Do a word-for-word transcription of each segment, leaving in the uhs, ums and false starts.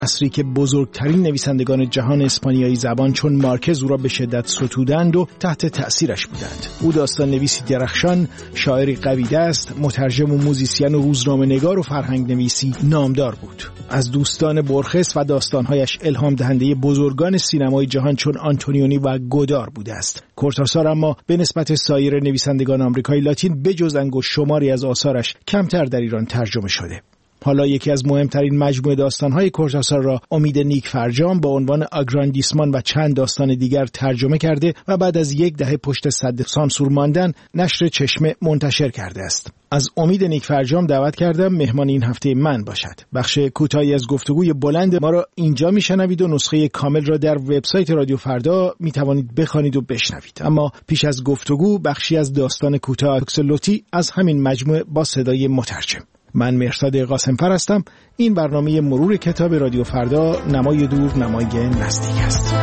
عصری که بزرگترین نویسندگان جهان اسپانیایی زبان چون مارکز او را به شدت ستودند و تحت تأثیرش بودند. او داستان نویسی درخشان، شاعری قوی دست، مترجم و موزیسین و روزنامه نگار و فرهنگ نویسی نامدار بود. از دوستان برخس و داستانهایش الهام دهنده بزرگان سینمای جهان چون آنتونیونی و گودار بوده است. کورتاسار اما به نسبت سایر نویسندگان آمریکای لاتین بجز انگشت شماری از آثارش کمتر در ایران ترجمه شده. حالا یکی از مهمترین مجموعه داستان‌های کورتاسار را امید نیک فرجام با عنوان آگراندیسمان و چند داستان دیگر ترجمه کرده و بعد از یک دهه پشت سد سانسور ماندن نشر چشمه منتشر کرده است. از امید نیک فرجام دعوت کردم مهمان این هفته من باشد. بخش کوتاهی از گفتگوی بلند ما را اینجا میشنوید و نسخه کامل را در وبسایت رادیو فردا میتوانید بخوانید و بشنوید. اما پیش از گفتگو بخشی از داستان کوتاه اکسلوتی از همین مجموعه با صدای مترجم. من مهرداد قاسم‌فر هستم. این برنامه مرور کتاب رادیو فردا، نمای دور نمای نزدیک است.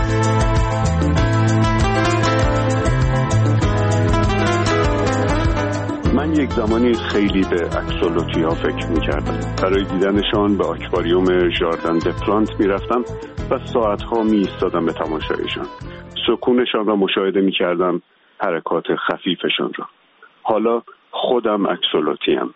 من یک زمانی خیلی به اکسولوتی ها فکر می کردم. برای دیدنشان به آکواریوم ژاردن د پلانت می رفتم و ساعت ها می ایستادم به تماشایشان. سکونشان را مشاهده می کردم، حرکات خفیفشان را. حالا خودم اکسولوتی ام.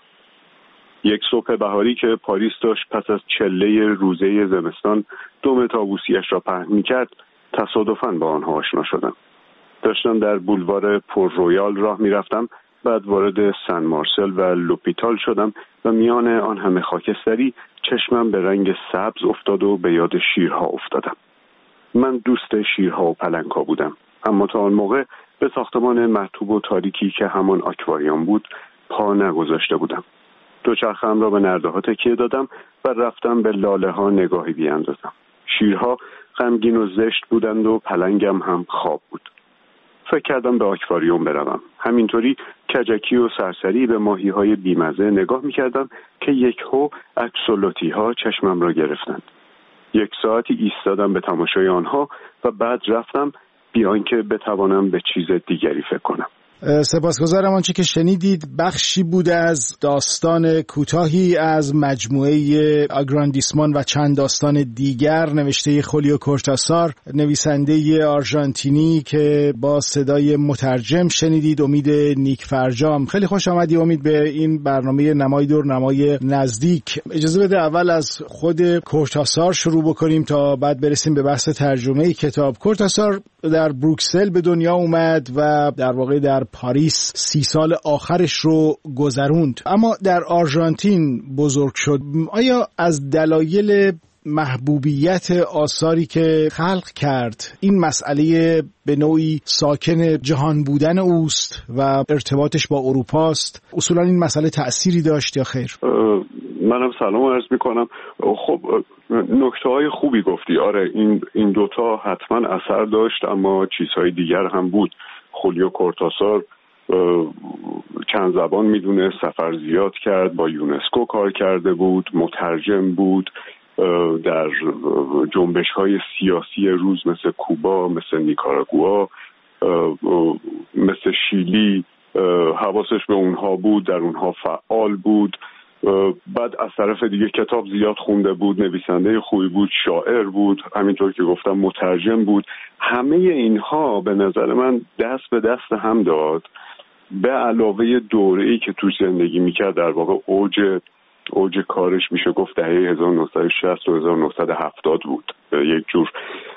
یک صبح بهاری که پاریس داشت پس از چله روزه زمستان دم طاووسی‌اش را پهن می‌کرد، تصادفاً با آنها آشنا شدم. داشتم در بولوار پور رویال راه می‌رفتم، بعد وارد سن مارسل و لوپیتال شدم و میان آن همه خاکستری چشمم به رنگ سبز افتاد و به یاد شیرها افتادم. من دوست شیرها و پلنگ‌ها بودم، اما تا آن موقع به ساختمان مرطوب و تاریکی که همان آکواریوم بود پا نگذاشته بودم. دوچرخه‌ام را به نرده‌ها تکیه دادم و رفتم به لاله‌ها نگاهی بیاندازم. شیرها غمگین و زشت بودند و پلنگم هم خواب بود. فکر کردم به آکواریوم بروم. همینطوری کجکی و سرسری به ماهی‌های بیمزه نگاه می‌کردم که یکهو اکسولوتی‌ها چشمم را گرفتند. یک ساعتی ایستادم به تماشای آنها و بعد رفتم بیان که بتوانم به چیز دیگری فکر کنم. سپاسگزارم. آنچه که شنیدید بخشی بود از داستان کوتاهی از مجموعه آگراندیسمان و چند داستان دیگر نوشته خولیو کورتاسار، نویسنده آرژانتینی که با صدای مترجم شنیدید، امید نیک فرجام. خیلی خوش آمدی امید به این برنامه نمای دور نمای نزدیک. اجازه بده اول از خود کورتاسار شروع بکنیم تا بعد برسیم به بحث ترجمه کتاب. کورتاسار در بروکسل به دنیا اومد و در واقع در پاریس سی سال آخرش رو گذروند، اما در آرژانتین بزرگ شد. آیا از دلایل محبوبیت آثاری که خلق کرد این مسئله به نوعی ساکن جهان بودن اوست و ارتباطش با اروپاست؟ اصولا این مسئله تأثیری داشت یا خیر؟ منم سلام عرض میکنم. خب نکته‌های خوبی گفتی. آره این این دوتا حتما اثر داشت، اما چیزهای دیگر هم بود. خولیو کورتاسار چند زبان میدونه، سفر زیاد کرد، با یونسکو کار کرده بود، مترجم بود، در جنبش‌های سیاسی روز مثل کوبا، مثل نیکاراگوآ، مثل شیلی حواسش به اونها بود، در اونها فعال بود. بعد از طرف دیگه کتاب زیاد خونده بود، نویسنده خوبی بود، شاعر بود، همینطور که گفتم مترجم بود. همه اینها به نظر من دست به دست هم داد، به علاوه دوره‌ای که توش زندگی میکرد. در واقع اوج اوج کارش میشه گفت دهه هزار و نهصد و شصت و هزار و نهصد و هفتاد بود. یک جور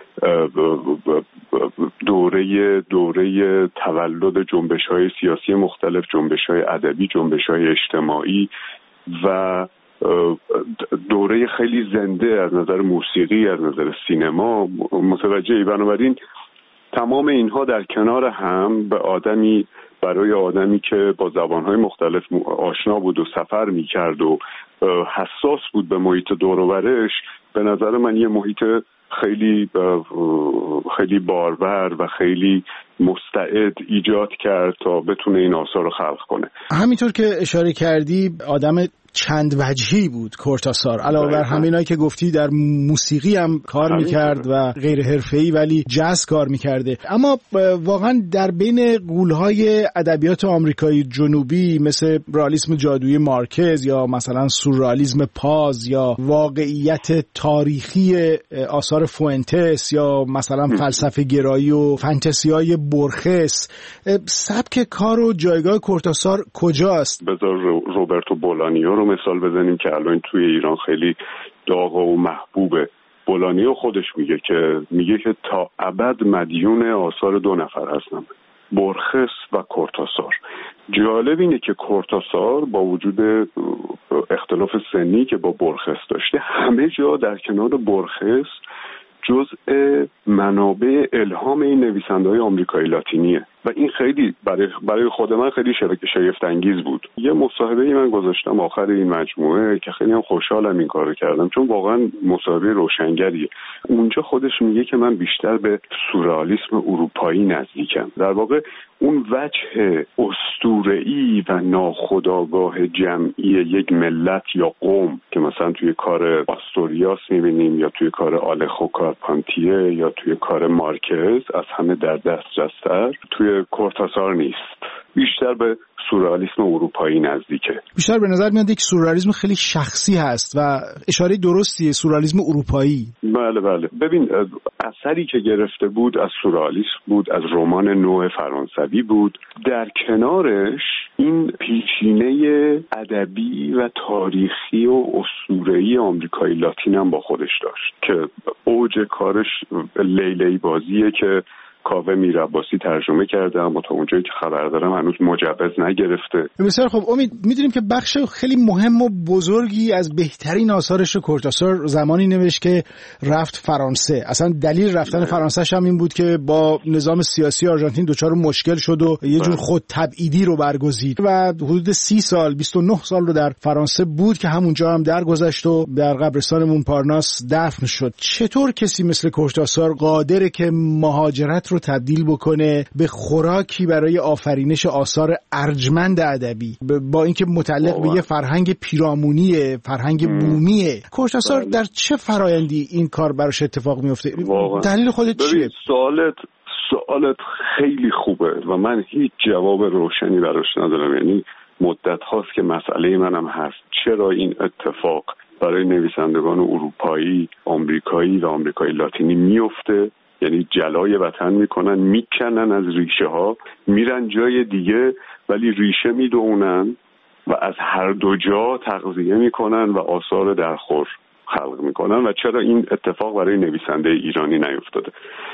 دوره دوره تولد جنبش‌های سیاسی مختلف، جنبش‌های ادبی، جنبش‌های اجتماعی و دوره خیلی زنده از نظر موسیقی، از نظر سینما. متوجهی؟ بنابراین تمام اینها در کنار هم به آدمی برای آدمی که با زبانهای مختلف آشنا بود و سفر میکرد و حساس بود به محیط دور و برش، به نظر من یه محیط خیلی خیلی بارور و خیلی مستعد ایجاد کرد تا بتونه این آثار رو خلق کنه. همینطور که اشاره کردی آدم چند وجهی بود کورتاسار. علاوه بر همینایی که گفتی در موسیقی هم کار میکرد و غیر حرفه‌ای ولی جاز کار میکرده. اما واقعا در بین غول‌های ادبیات آمریکایی جنوبی مثل رئالیسم جادویی مارکز یا مثلا سورئالیسم پاز یا واقعیت تاریخی آثار فوئنتس یا مثلا فلسفه گرایی و فانتزیای بورخس، سبک کار و جایگاه کورتاسار کجاست؟ بذار روبرتو بولانیو رو مثال بزنیم که الان توی ایران خیلی داغ و محبوبه. بولانیو خودش میگه که میگه که تا ابد مدیون آثار دو نفر هستم، بورخس و کورتاسار. جالب اینه که کورتاسار با وجود اختلاف سنی که با بورخس داشته، همه جا در کنار بورخس جزء منابع الهام این نویسنده‌های آمریکایی لاتینیه و این خیلی برای برای خود من خیلی شگفت انگیز بود. یه مصاحبه‌ای من گذاشتم آخر این مجموعه که خیلی هم خوشحالم این کارو کردم، چون واقعا مصاحبه روشنگریه. اونجا خودش میگه که من بیشتر به سورئالیسم اروپایی نزدیکم. در واقع اون وجه اسطوره‌ای و ناخودآگاه جمعی یک ملت یا قوم که مثلا توی کار آستوریاس می‌بینیم یا توی کار آلخو کارپانتیه یا توی کار مارکز از همه در دسترس‌تر، توی کورتاسار نیست. بیشتر به سورئالیسم اروپایی نزدیکه. بیشتر به نظر میاد یک سورئالیسم خیلی شخصی هست و اشاره درستیه، سورئالیسم اروپایی. بله بله. ببین اثری که گرفته بود از سورئالیسم بود، از رمان نو فرانسوی بود. در کنارش این پیشینه ادبی و تاریخی و اسطوره‌ای آمریکایی لاتین هم با خودش داشت که اوج کارش لیلی بازیه که کاوه میرعباسی ترجمه کرده، اما تا اونجایی که خبر دارم هنوز مجوز نگرفته. بسیار خب امید، میدونیم که بخش خیلی مهم و بزرگی از بهترین آثارش رو کورتاسار زمانی نوشت که رفت فرانسه. اصلا دلیل رفتن فرانسه‌ش هم این بود که با نظام سیاسی آرژانتین دچار مشکل شد و یه جور خود تبعیدی رو برگزید و حدود سی سال بیست و نه سال رو در فرانسه بود که همونجا هم درگذشت و در قبرستان مونپارناس دفن شد. چطور کسی مثل کورتاسار قادره که مهاجرت رو تبدیل بکنه به خوراکی برای آفرینش آثار ارجمند ادبی، با اینکه متعلق به یه فرهنگ پیرامونیه، فرهنگ بومیه؟ کورتاسار در چه فرایندی این کار براش اتفاق میفته؟ دلیل خودت چیه؟ سوالت سوالت خیلی خوبه و من هیچ جواب روشنی براش ندارم. یعنی مدت هاست که مسئله منم هست چرا این اتفاق برای نویسندگان اروپایی، آمریکایی و آمریکایی لاتینی میفته. یعنی جلای وطن میکنن، میکنن از ریشه ها، میرن جای دیگه ولی ریشه میدونن و از هر دو جا تغذیه میکنن و آثار درخور خلق میکنن. و چرا این اتفاق برای نویسنده ایرانی نیفتاده؟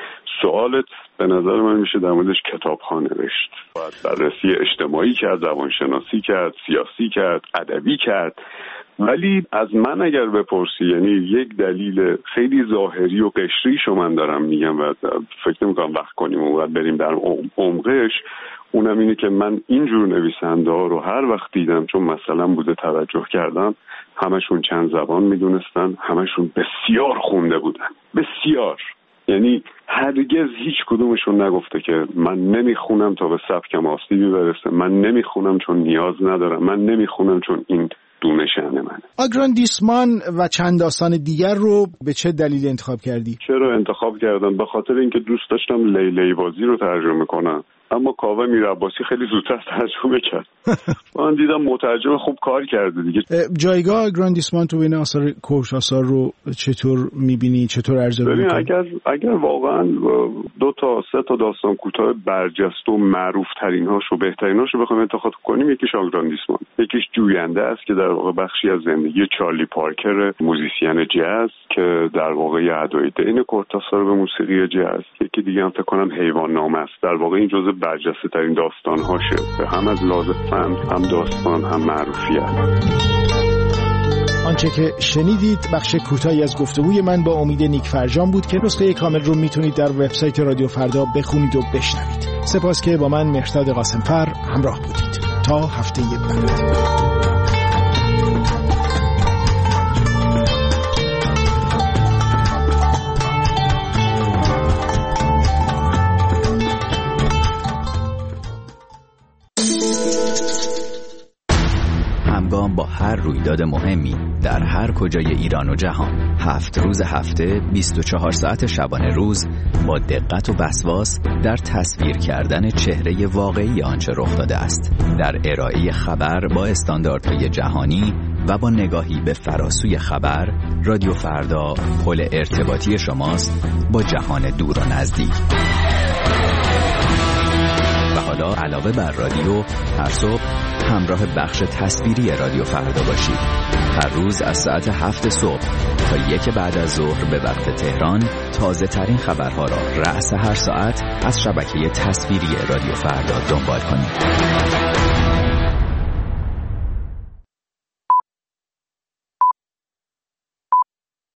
سوالت به نظر من میشه در موردش کتاب ها نوشت، باید بررسی اجتماعی کرد، زبانشناسی کرد، سیاسی کرد، ادبی کرد. ولی از من اگر بپرسی، یعنی یک دلیل خیلی ظاهری و قشریشو من دارم میگم و فکر نمی‌کنم وقت کنیم و باید بریم در عمقش، اونم اینه که من اینجور نویسنده ها رو هر وقت دیدم، چون مثلا بوده توجه کردم، همشون چند زبان میدونستن، همشون بسیار خونده بودن، بسیار. یعنی هرگز هیچ کدومشون نگفته که من نمیخونم تا به سبکم آسیبی برسه، من نمیخونم چون نیاز ندارم، من نمیخونم چون این دونه شأن منه. آگراندیسمان و چند داستان دیگر رو به چه دلیل انتخاب کردی؟ چرا انتخاب کردم؟ به خاطر اینکه دوست داشتم لیلی بازی رو ترجمه کنم، اما کاوه میرعباسی خیلی زودتر ترجمه کرد. من دیدم مترجم خوب کار کرده دیگه. جایگاه آگراندیسمان تو بین آثار کورتاسار رو چطور میبینی؟ چطور ارزیابی می‌کنی؟ اگر اگر واقعا دو تا سه تا داستان کوتاه برجسته و معروف ترین هاشو، بهترین هاشو بخوایم انتخاب کنیم، یکیش آگراندیسمان، یکیش جوینده است که در واقع بخشی از زندگی چارلی پارکر، موزیسین جاز که در واقع ادای دین کورتاسار به موسیقی جاز. یکی دیگه هم فکر کنم حیوان نامه است. در واقع این جزء برجسته ترین داستان هاشه، هم از لحاظ فن، هم داستان، هم معرفیت. آنچه که شنیدید بخش کوتاهی از گفتگوی من با امید نیک فرجان بود که نسخه کامل رو میتونید در وبسایت رادیو فردا بخونید و بشنوید. سپاس که با من مهرداد قاسمفر همراه بودید. تا هفته بعد. با هر رویداد رویداد مهمی در هر کجای ایران و جهان، هفت روز هفته، بیست و چهار ساعت شبانه روز، با دقت و وسواس در تصویر کردن چهره واقعی آنچه رخ داده است، در ارائه خبر با استانداردهای جهانی و با نگاهی به فراسوی خبر. رادیو فردا پل ارتباطی شماست با جهان دور و نزدیک. و حالا علاوه بر رادیو، هر صبح همراه بخش تصویری رادیو فردا باشید. هر روز از ساعت هفت صبح تا یک بعد از ظهر به وقت تهران تازه ترین خبرها را رأس هر ساعت از شبکه تصویری رادیو فردا دنبال کنید.